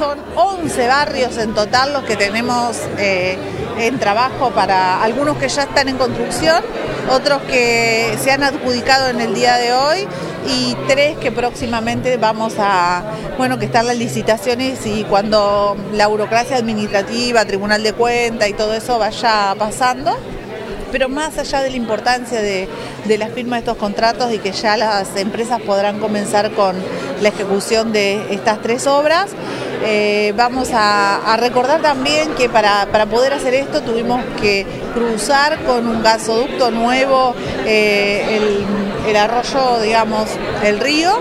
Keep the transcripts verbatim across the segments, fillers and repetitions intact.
son once barrios en total los que tenemos eh, en trabajo, para algunos que ya están en construcción, otros que se han adjudicado en el día de hoy y tres que próximamente vamos a, bueno, que están las licitaciones y cuando la burocracia administrativa, Tribunal de Cuentas y todo eso vaya pasando. Pero más allá de la importancia de, de la firma de estos contratos y que ya las empresas podrán comenzar con la ejecución de estas tres obras, eh, vamos a, a recordar también que para, para poder hacer esto tuvimos que cruzar con un gasoducto nuevo eh, el, el arroyo, digamos, el río,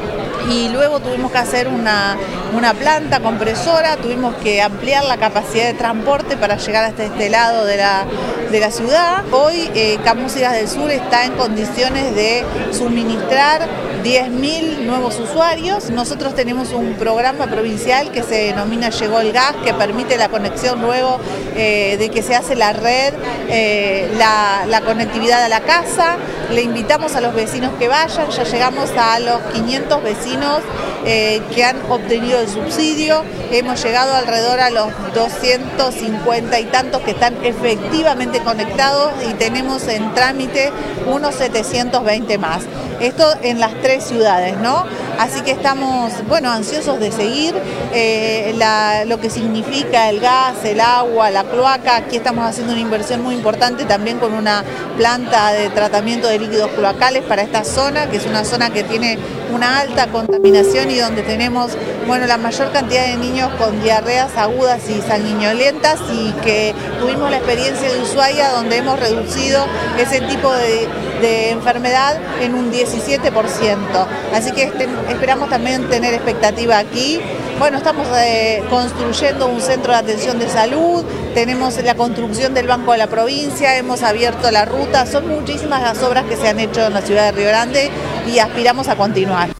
y luego tuvimos que hacer una, una planta compresora, tuvimos que ampliar la capacidad de transporte para llegar hasta este lado de la, de la ciudad. Hoy eh, Camúsigas del Sur está en condiciones de suministrar diez mil nuevos usuarios. Nosotros tenemos un programa provincial que se denomina Llegó el Gas, que permite la conexión luego eh, de que se hace la red, eh, la, la conectividad a la casa. Le invitamos a los vecinos que vayan, ya llegamos a los quinientos vecinos eh, que han obtenido el subsidio, hemos llegado alrededor a los doscientos cincuenta y tantos que están efectivamente conectados y tenemos en trámite unos setecientos veinte más. Esto en las tres ciudades, ¿no? Así que estamos, bueno, ansiosos de seguir eh, la, lo que significa el gas, el agua, la cloaca. Aquí estamos haciendo una inversión muy importante también con una planta de tratamiento de líquidos cloacales para esta zona, que es una zona que tiene una alta contaminación y donde tenemos, bueno, la mayor cantidad de niños con diarreas agudas y sanguinolentas, y que tuvimos la experiencia de Ushuaia donde hemos reducido ese tipo de, de enfermedad en un diecisiete por ciento. Así que este, esperamos también tener expectativa aquí. Bueno, estamos eh, construyendo un centro de atención de salud, tenemos la construcción del Banco de la Provincia, hemos abierto la ruta, son muchísimas las obras que se han hecho en la ciudad de Río Grande y aspiramos a continuar.